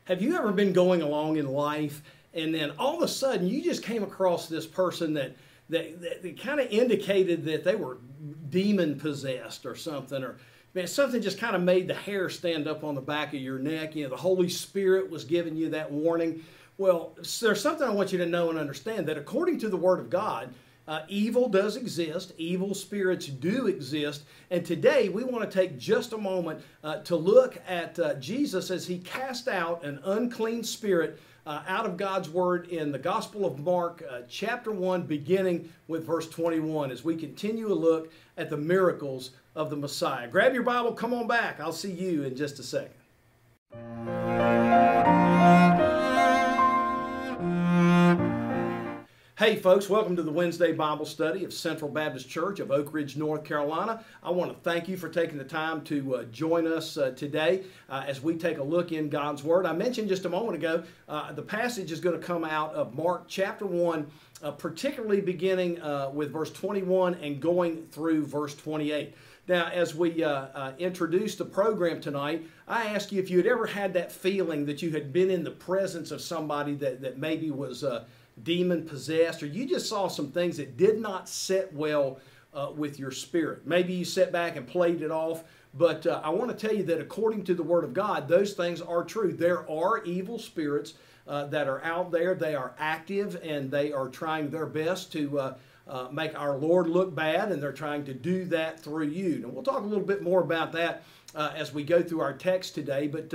Have you ever been going along in life and then all of a sudden you just came across this person that kind of indicated that they were demon possessed or something, or man, something just kind of made the hair stand up on the back of your neck. You know, the Holy Spirit was giving you that warning. Well, there's something I want you to know and understand, that according to the Word of God, evil does exist, evil spirits do exist, and today we want to take just a moment to look at Jesus as he cast out an unclean spirit out of God's Word in the Gospel of Mark, chapter 1, beginning with verse 21, as we continue to look at the miracles of the Messiah. Grab your Bible, come on back. I'll see you in just a second. Hey folks, welcome to the Wednesday Bible study of Central Baptist Church of Oak Ridge, North Carolina. I want to thank you for taking the time to join us today as we take a look in God's Word. I mentioned just a moment ago, the passage is going to come out of Mark chapter 1, particularly beginning with verse 21 and going through verse 28. Now, as we introduce the program tonight, I asked you if you had ever had that feeling that you had been in the presence of somebody that maybe was demon possessed, or you just saw some things that did not sit well with your spirit. Maybe you sat back and played it off, but I want to tell you that according to the Word of God, those things are true. There are evil spirits that are out there. They are active and they are trying their best to make our Lord look bad, and they're trying to do that through you. And we'll talk a little bit more about that as we go through our text today, but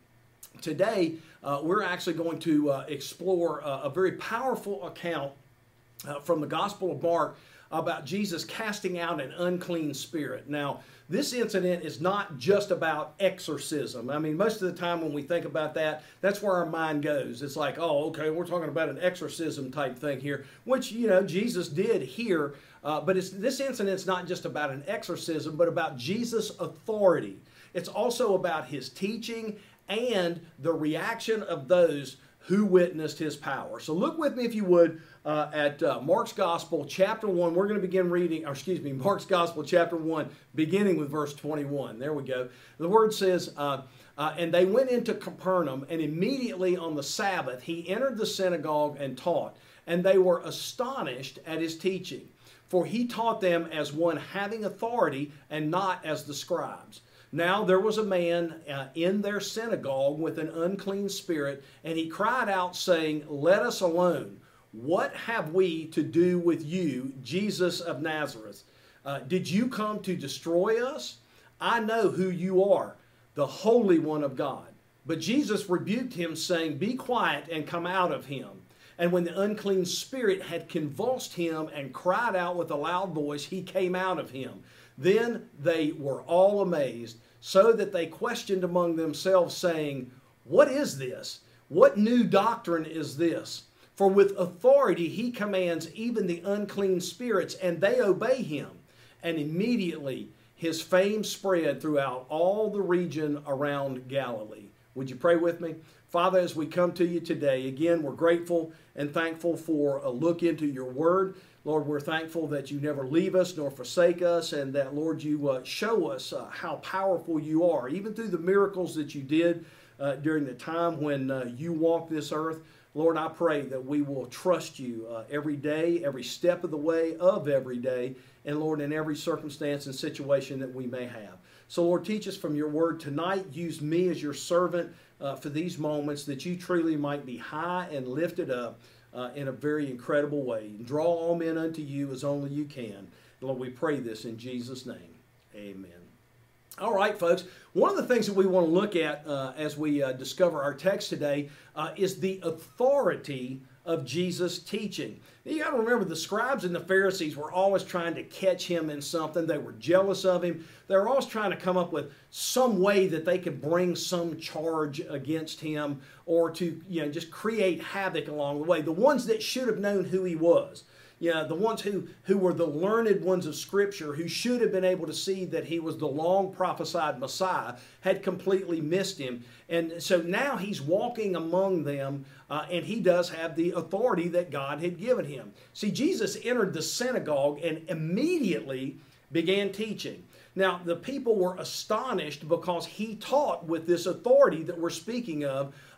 today, we're actually going to explore a very powerful account from the Gospel of Mark about Jesus casting out an unclean spirit. Now, this incident is not just about exorcism. I mean, most of the time when we think about that, that's where our mind goes. It's like, oh, okay, we're talking about an exorcism type thing here, which, you know, Jesus did here. But this incident's not just about an exorcism, but about Jesus' authority. It's also about his teaching and the reaction of those who witnessed his power. So look with me, if you would, at Mark's Gospel, chapter 1. We're going to begin reading, Mark's Gospel, chapter 1, beginning with verse 21. There we go. The word says, and they went into Capernaum, and immediately on the Sabbath he entered the synagogue and taught. And they were astonished at his teaching, for he taught them as one having authority and not as the scribes. Now there was a man in their synagogue with an unclean spirit, and he cried out, saying, Let us alone. What have we to do with you, Jesus of Nazareth? Did you come to destroy us? I know who you are, the Holy One of God. But Jesus rebuked him, saying, Be quiet and come out of him. And when the unclean spirit had convulsed him and cried out with a loud voice, he came out of him. Then they were all amazed, so that they questioned among themselves, saying, What is this? What new doctrine is this? For with authority he commands even the unclean spirits, and they obey him. And immediately his fame spread throughout all the region around Galilee. Would you pray with me? Father, as we come to you today, again, we're grateful and thankful for a look into your word. Lord, we're thankful that you never leave us nor forsake us, and that, Lord, you show us how powerful you are, even through the miracles that you did during the time when you walked this earth. Lord, I pray that we will trust you every day, every step of the way of every day, and, Lord, in every circumstance and situation that we may have. So, Lord, teach us from your word tonight. Use me as your servant for these moments, that you truly might be high and lifted up in a very incredible way. Draw all men unto you as only you can. Lord, we pray this in Jesus' name. Amen. All right, folks. One of the things that we want to look at as we discover our text today is the authority of Jesus' teaching. You got to remember, the scribes and the Pharisees were always trying to catch him in something. They were jealous of him. They were always trying to come up with some way that they could bring some charge against him, or to, just create havoc along the way. The ones that should have known who he was, the ones who were the learned ones of Scripture, who should have been able to see that he was the long prophesied Messiah, had completely missed him. And so now he's walking among them, and he does have the authority that God had given him. See, Jesus entered the synagogue and immediately began teaching. Now, the people were astonished because he taught with this authority that we're speaking of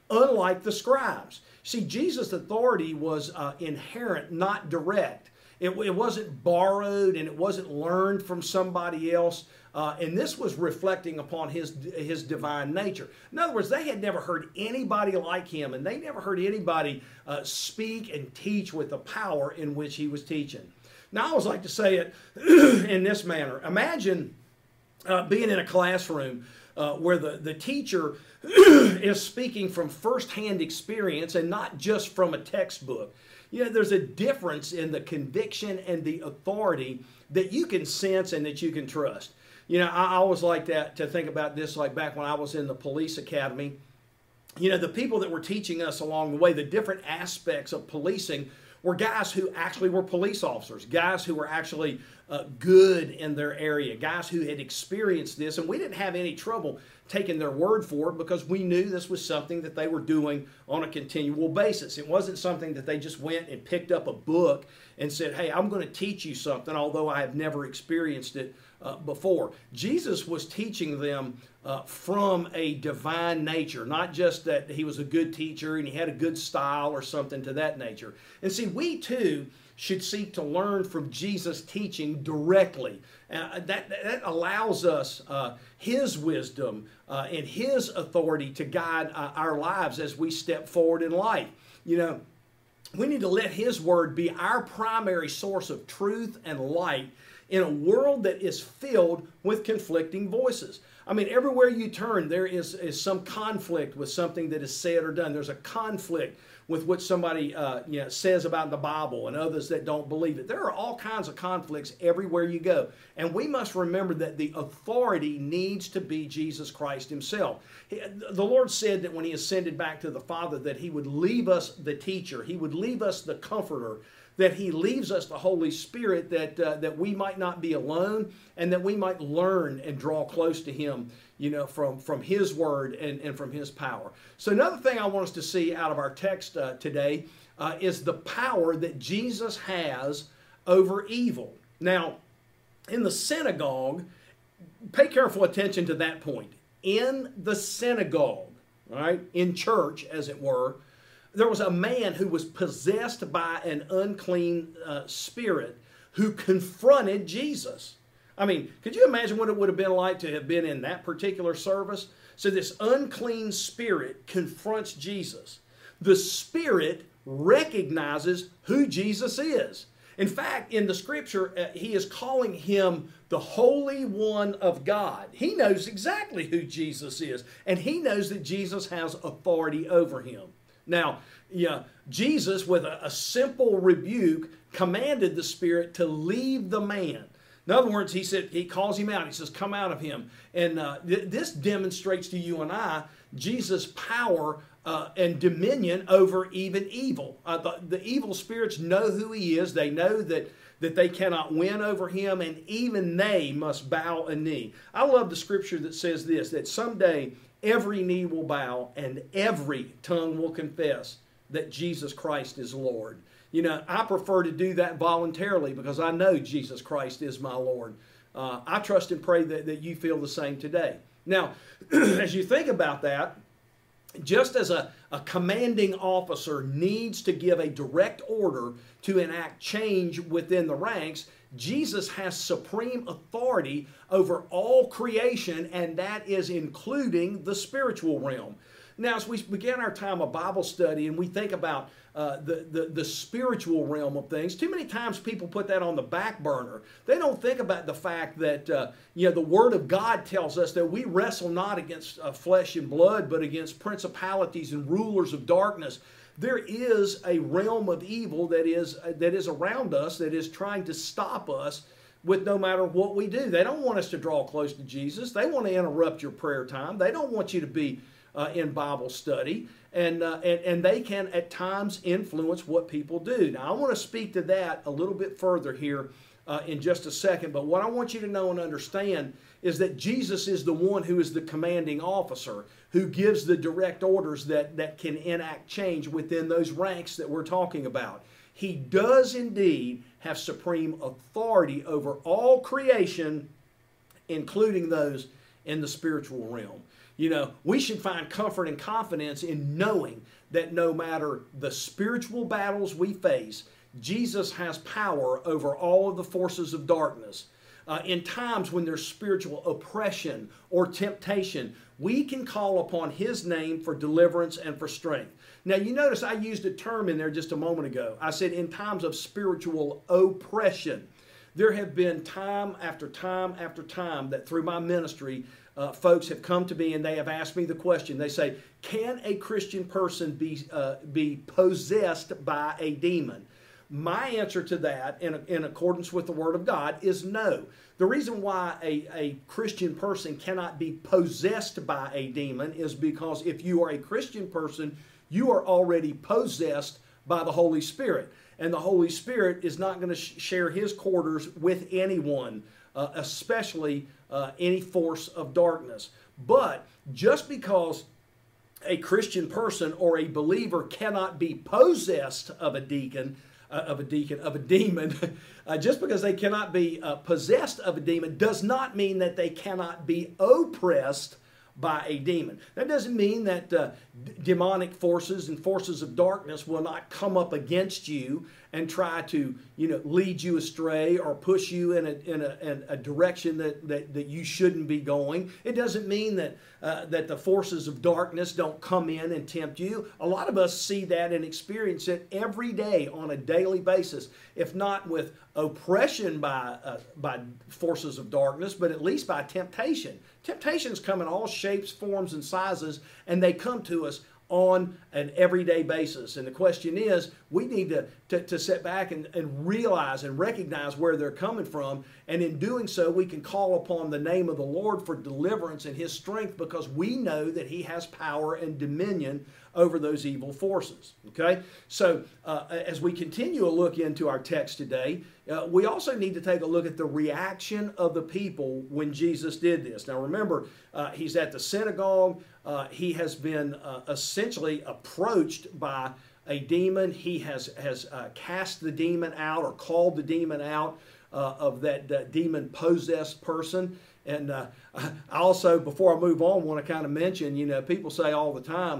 unlike the scribes. See, Jesus' authority was inherent, not direct. It wasn't borrowed and it wasn't learned from somebody else. And this was reflecting upon his divine nature. In other words, they had never heard anybody like him, and they never heard anybody speak and teach with the power in which he was teaching. Now, I always like to say it in this manner. Imagine being in a classroom where the teacher is speaking from firsthand experience and not just from a textbook. You know, there's a difference in the conviction and the authority that you can sense and that you can trust. You know, I always like to think about this, like back when I was in the police academy. You know, the people that were teaching us along the way, the different aspects of policing, were guys who actually were police officers, guys who were actually good in their area, guys who had experienced this, and we didn't have any trouble taking their word for it because we knew this was something that they were doing on a continual basis. It wasn't something that they just went and picked up a book and said, hey, I'm going to teach you something, although I have never experienced it before. Jesus was teaching them from a divine nature, not just that he was a good teacher and he had a good style or something to that nature. And see, we too should seek to learn from Jesus' teaching directly. That allows us his wisdom and his authority to guide our lives as we step forward in life. You know, we need to let his word be our primary source of truth and light in a world that is filled with conflicting voices. I mean, everywhere you turn, there is some conflict with something that is said or done. There's a conflict with what somebody says about the Bible and others that don't believe it. There are all kinds of conflicts everywhere you go. And we must remember that the authority needs to be Jesus Christ himself. The Lord said that when he ascended back to the Father that he would leave us the teacher, he would leave us the comforter, that he leaves us the Holy Spirit that we might not be alone and that we might learn and draw close to him, you know, from his word and from his power. So another thing I want us to see out of our text today is the power that Jesus has over evil. Now, in the synagogue, pay careful attention to that point. In the synagogue, right, in church, as it were, there was a man who was possessed by an unclean spirit who confronted Jesus. I mean, could you imagine what it would have been like to have been in that particular service? So this unclean spirit confronts Jesus. The spirit recognizes who Jesus is. In fact, in the scripture, he is calling him the Holy One of God. He knows exactly who Jesus is, and he knows that Jesus has authority over him. Now, Jesus, with a simple rebuke, commanded the spirit to leave the man. In other words, he calls him out. He says, come out of him. And this demonstrates to you and I Jesus' power and dominion over even evil. The evil spirits know who he is. They know that they cannot win over him, and even they must bow a knee. I love the scripture that says this, that someday every knee will bow and every tongue will confess that Jesus Christ is Lord. You know, I prefer to do that voluntarily because I know Jesus Christ is my Lord. I trust and pray that you feel the same today. Now, as you think about that, just as a commanding officer needs to give a direct order to enact change within the ranks, Jesus has supreme authority over all creation, and that is including the spiritual realm. Now, as we begin our time of Bible study and we think about the spiritual realm of things, too many times people put that on the back burner. They don't think about the fact that the Word of God tells us that we wrestle not against flesh and blood, but against principalities and rulers of darkness. There is a realm of evil that is around us, that is trying to stop us with no matter what we do. They don't want us to draw close to Jesus. They want to interrupt your prayer time. They don't want you to be in Bible study, and they can at times influence what people do. Now, I want to speak to that a little bit further here in just a second, but what I want you to know and understand is that Jesus is the one who is the commanding officer, who gives the direct orders that can enact change within those ranks that we're talking about. He does indeed have supreme authority over all creation, including those in the spiritual realm. You know, we should find comfort and confidence in knowing that no matter the spiritual battles we face, Jesus has power over all of the forces of darkness. In times when there's spiritual oppression or temptation, we can call upon His name for deliverance and for strength. Now, you notice I used a term in there just a moment ago. I said in times of spiritual oppression. There have been time after time after time that through my ministry, folks have come to me and they have asked me the question. They say, can a Christian person be possessed by a demon? My answer to that, in accordance with the Word of God, is no. The reason why a Christian person cannot be possessed by a demon is because if you are a Christian person, you are already possessed by the Holy Spirit. And the Holy Spirit is not going to share His quarters with anyone, especially any force of darkness. But just because a Christian person or a believer cannot be possessed of a demon, just because they cannot be possessed of a demon does not mean that they cannot be oppressed by a demon. That doesn't mean that demonic forces and forces of darkness will not come up against you and try to, lead you astray or push you in a direction that you shouldn't be going. It doesn't mean that the forces of darkness don't come in and tempt you. A lot of us see that and experience it every day on a daily basis, if not with oppression by forces of darkness, but at least by temptation. Temptations come in all shapes, forms, and sizes, and they come to us on an everyday basis. And the question is, we need to sit back and realize and recognize where they're coming from. And in doing so, we can call upon the name of the Lord for deliverance and His strength, because we know that He has power and dominion over those evil forces. Okay? So as we continue to look into our text today, we also need to take a look at the reaction of the people when Jesus did this. Now remember, He's at the synagogue. He has been essentially approached by a demon. He has cast the demon out, or called the demon out of that demon-possessed person. And I also, before I move on, want to kind of mention, people say all the time,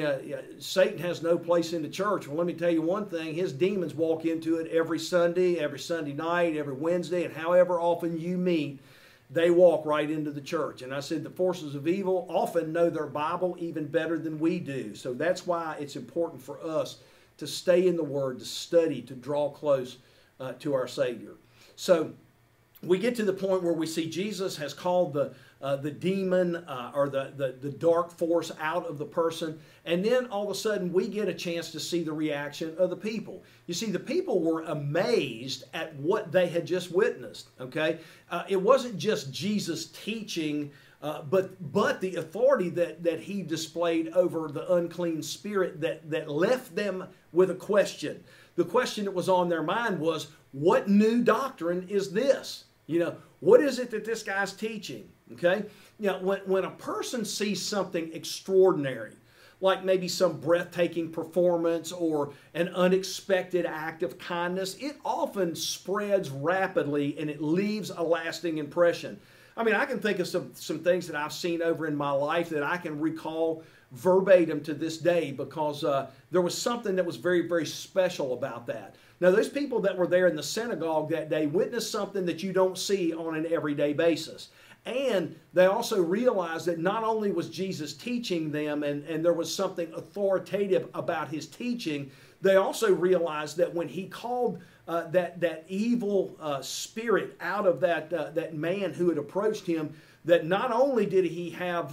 Satan has no place in the church. Well, let me tell you one thing. His demons walk into it every Sunday night, every Wednesday, and however often you meet, they walk right into the church. And I said the forces of evil often know their Bible even better than we do. So that's why it's important for us to stay in the Word, to study, to draw close to our Savior. So we get to the point where we see Jesus has called the demon or the dark force out of the person, and then all of a sudden we get a chance to see the reaction of the people. You see, the people were amazed at what they had just witnessed. Okay, it wasn't just Jesus teaching, but the authority that He displayed over the unclean spirit that left them with a question. The question that was on their mind was, what new doctrine is this? What is it that this guy's teaching? Okay? When a person sees something extraordinary, like maybe some breathtaking performance or an unexpected act of kindness, it often spreads rapidly and it leaves a lasting impression. I mean, I can think of some things that I've seen over in my life that I can recall verbatim to this day, because there was something that was very, very special about that. Now, those people that were there in the synagogue that day witnessed something that you don't see on an everyday basis. And they also realized that not only was Jesus teaching them and there was something authoritative about His teaching, they also realized that when He called that evil spirit out of that man who had approached Him, that not only did He have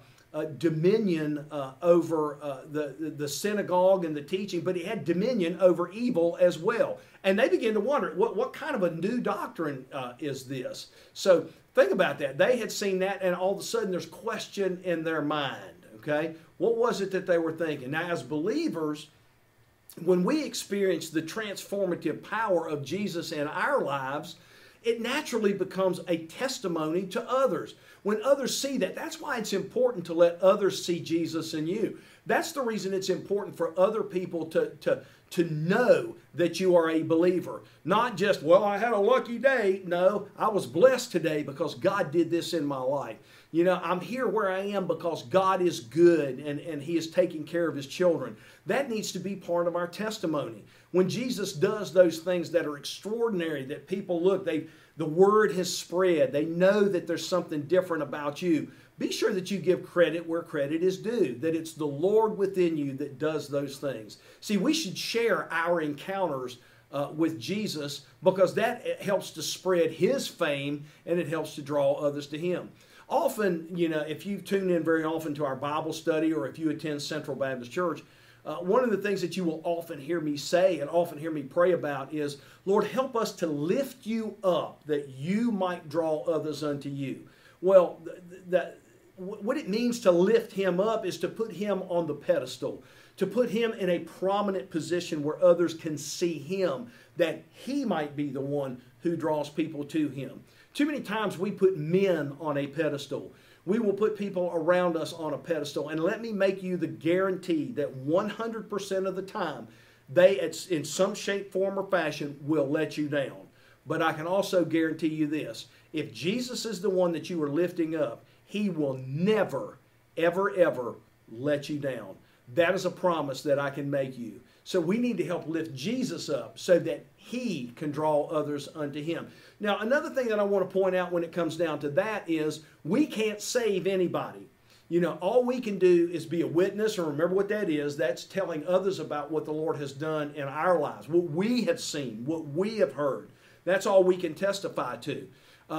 dominion over the synagogue and the teaching, but He had dominion over evil as well. And they began to wonder, what kind of a new doctrine is this? So think about that. They had seen that, and all of a sudden there's question in their mind. Okay, what was it that they were thinking? Now, as believers, when we experience the transformative power of Jesus in our lives, it naturally becomes a testimony to others. When others see that, that's why it's important to let others see Jesus in you. That's the reason it's important for other people to to know that you are a believer. Not just, well, I had a lucky day. No, I was blessed today because God did this in my life. You know, I'm here where I am because God is good and He is taking care of His children. That needs to be part of our testimony. When Jesus does those things that are extraordinary, that people look, the word has spread, they know that there's something different about you. Be sure that you give credit where credit is due, that it's the Lord within you that does those things. See, we should share our encounters with Jesus because that helps to spread His fame and it helps to draw others to Him. Often, you know, if you tune in very often to our Bible study or if you attend Central Baptist Church, one of the things that you will often hear me say and often hear me pray about is, Lord, help us to lift you up that you might draw others unto you. Well, what it means to lift Him up is to put Him on the pedestal, to put Him in a prominent position where others can see Him, that He might be the one who draws people to Him. Too many times we put men on a pedestal. We will put people around us on a pedestal. And let me make you the guarantee that 100% of the time, they, in some shape, form, or fashion, will let you down. But I can also guarantee you this. If Jesus is the one that you are lifting up, He will never, ever, ever let you down. That is a promise that I can make you. So we need to help lift Jesus up so that He can draw others unto Him. Now, another thing that I want to point out when it comes down to that is we can't save anybody. You know, all we can do is be a witness, and remember what that is. That's telling others about what the Lord has done in our lives, what we have seen, what we have heard. That's all we can testify to.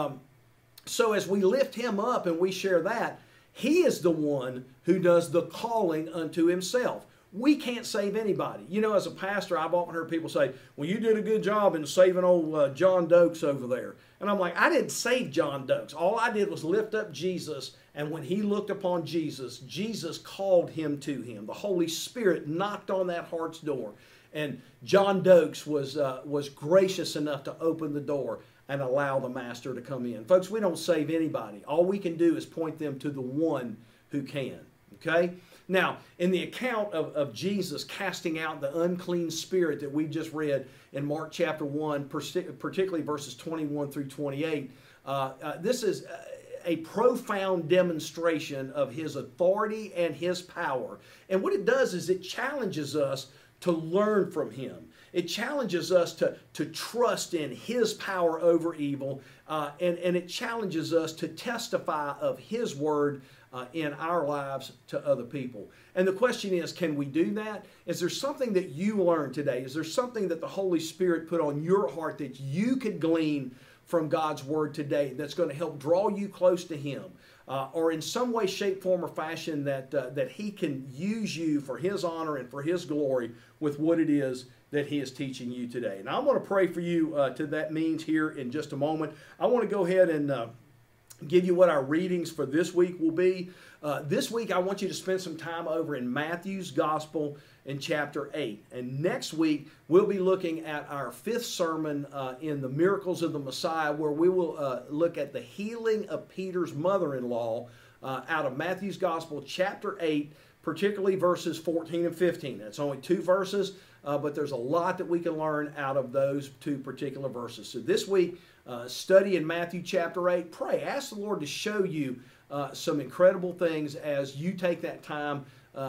So as we lift Him up and we share that, He is the one who does the calling unto Himself. We can't save anybody. You know, as a pastor, I've often heard people say, well, you did a good job in saving old John Dokes over there. And I'm like, I didn't save John Dokes. All I did was lift up Jesus. And when he looked upon Jesus, Jesus called him to Him. The Holy Spirit knocked on that heart's door. And John Dokes was gracious enough to open the door and allow the Master to come in. Folks, we don't save anybody. All we can do is point them to the one who can. Okay? Now, in the account of Jesus casting out the unclean spirit that we just read in Mark chapter 1, particularly verses 21 through 28, this is a profound demonstration of His authority and His power. And what it does is it challenges us to learn from Him. It challenges us to trust in His power over evil, and it challenges us to testify of His word in our lives to other people. And the question is, can we do that? Is there something that you learned today? Is there something that the Holy Spirit put on your heart that you could glean from God's Word today that's going to help draw you close to Him? Or in some way, shape, form, or fashion that He can use you for His honor and for His glory with what it is that He is teaching you today. Now, I'm going to pray for you to that means here in just a moment. I want to go ahead and give you what our readings for this week will be. This week, I want you to spend some time over in Matthew's Gospel in chapter 8. And next week, we'll be looking at our 5th sermon in the Miracles of the Messiah, where we will look at the healing of Peter's mother-in-law out of Matthew's Gospel, chapter 8, particularly verses 14 and 15. That's only 2 verses, but there's a lot that we can learn out of those 2 particular verses. So this week, study in Matthew chapter 8. Pray. Ask the Lord to show you some incredible things as you take that time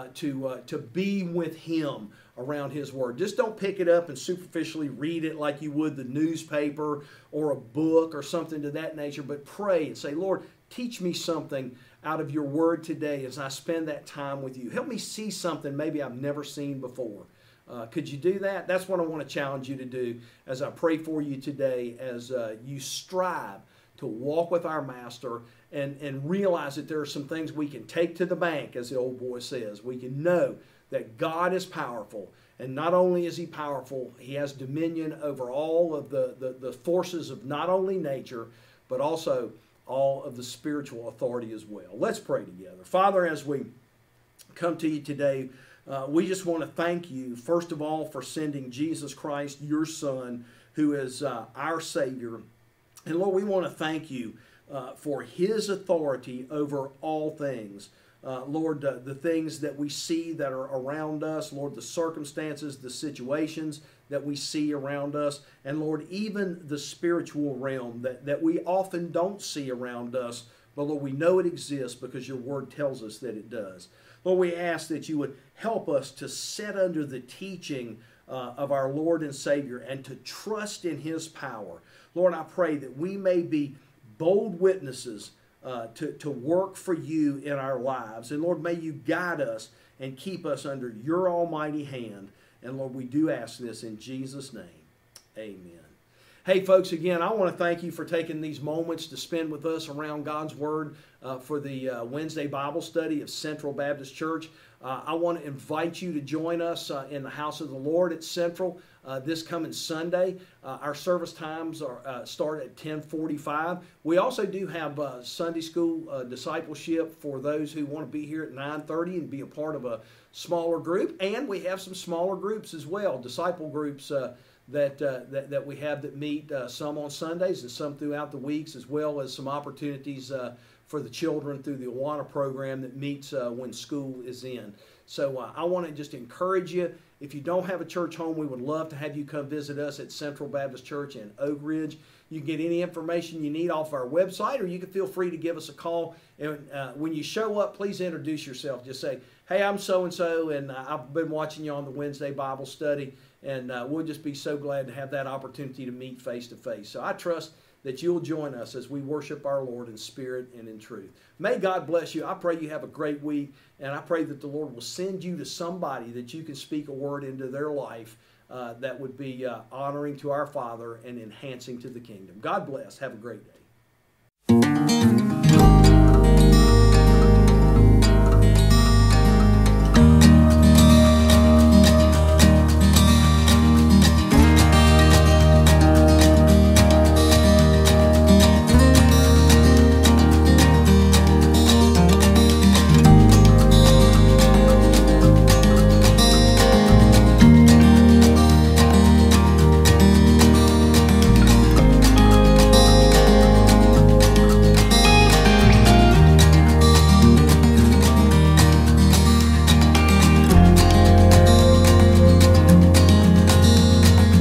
to be with Him around His Word. Just don't pick it up and superficially read it like you would the newspaper or a book or something to that nature, but pray and say, Lord, teach me something out of your Word today as I spend that time with you. Help me see something maybe I've never seen before. Could you do that? That's what I want to challenge you to do as I pray for you today as you strive to walk with our Master and realize that there are some things we can take to the bank, as the old boy says. We can know that God is powerful, and not only is He powerful, He has dominion over all of the forces of not only nature, but also all of the spiritual authority as well. Let's pray together. Father, as we come to you today, we just want to thank you, first of all, for sending Jesus Christ, your Son, who is our Savior. And Lord, we want to thank you for His authority over all things. Lord, the things that we see that are around us, Lord, the circumstances, the situations that we see around us, and Lord, even the spiritual realm that we often don't see around us, but Lord, we know it exists because your word tells us that it does. Lord, we ask that you would help us to sit under the teaching of our Lord and Savior and to trust in his power. Lord, I pray that we may be bold witnesses to work for you in our lives. And Lord, may you guide us and keep us under your almighty hand. And Lord, we do ask this in Jesus' name. Amen. Hey folks, again, I want to thank you for taking these moments to spend with us around God's Word for the Wednesday Bible study of Central Baptist Church. I want to invite you to join us in the house of the Lord at Central this coming Sunday. Our service times start at 10:45. We also do have Sunday school discipleship for those who want to be here at 9:30 and be a part of a smaller group. And we have some smaller groups as well, disciple groups that we have that meet some on Sundays and some throughout the weeks, as well as some opportunities for the children through the Awana program that meets when school is in. So I want to just encourage you, if you don't have a church home, we would love to have you come visit us at Central Baptist Church in Oak Ridge. You can get any information you need off our website, or you can feel free to give us a call. And when you show up, please introduce yourself. Just say, hey, I'm so-and-so, and I've been watching you on the Wednesday Bible study. And we'll just be so glad to have that opportunity to meet face to face. So I trust that you'll join us as we worship our Lord in spirit and in truth. May God bless you. I pray you have a great week, and I pray that the Lord will send you to somebody that you can speak a word into their life that would be honoring to our Father and enhancing to the kingdom. God bless. Have a great day.